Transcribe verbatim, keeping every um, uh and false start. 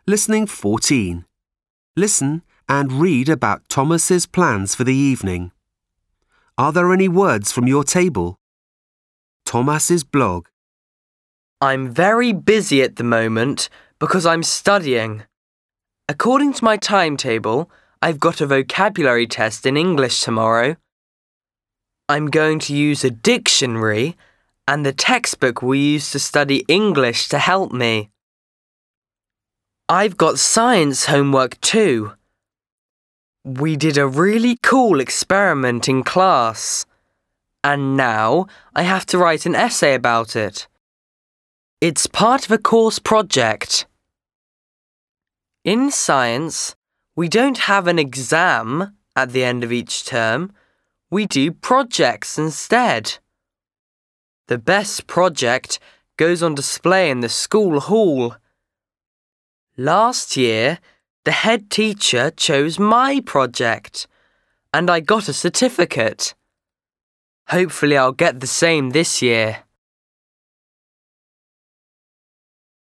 Listening fourteen. Listen and read about Thomas's plans for the evening. Are there any words from your table? Thomas's blog. I'm very busy at the moment because I'm studying. According to my timetable, I've got a vocabulary test in English tomorrow. I'm going to use a dictionary and the textbook we use to study English to help me. I've got science homework too. We did a really cool experiment in class, and now I have to write an essay about it. It's part of a course project. In science, we don't have an exam at the end of each term. We do projects instead. The best project goes on display in the school hall. Last year, the head teacher chose my project, and I got a certificate. Hopefully I'll get the same this year.